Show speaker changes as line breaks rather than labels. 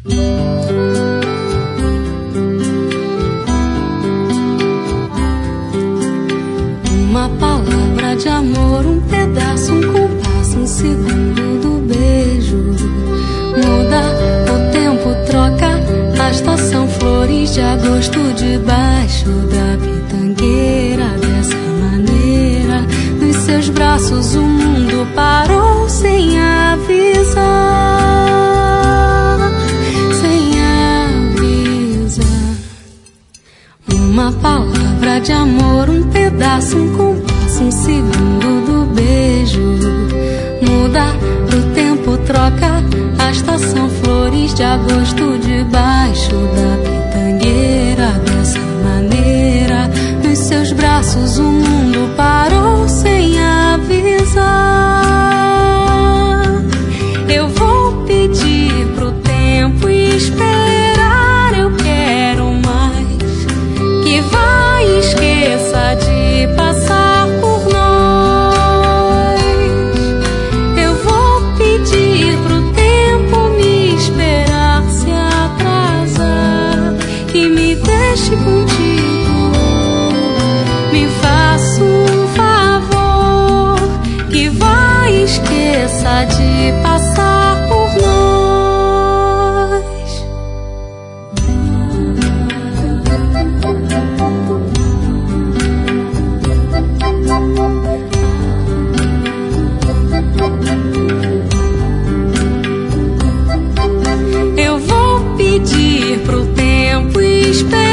Uma palavra de amor, um pedaço, um compasso, um segundo do beijo. Muda o tempo, troca a estação, flores de agosto debaixo da pitangueira. Dessa maneira, nos seus braços o mundo parou sem avisar, sem avisar. Uma palavra de amor, um pedaço, um compasso, um segundo do beijo. Muda o tempo, troca a estação, flores de agosto debaixo da pitangueira. Dessa maneira, nos seus braços o mundo parou sem avisar. Eu vou pedir pro tempo esperar, eu quero mais, que vai, esqueça de passar por nós. Eu vou pedir pro tempo me esperar, se atrasar, que me deixe contigo. Me faça um favor, que vai, esqueça de passar por nós. Eu vou pedir pro tempo esperar,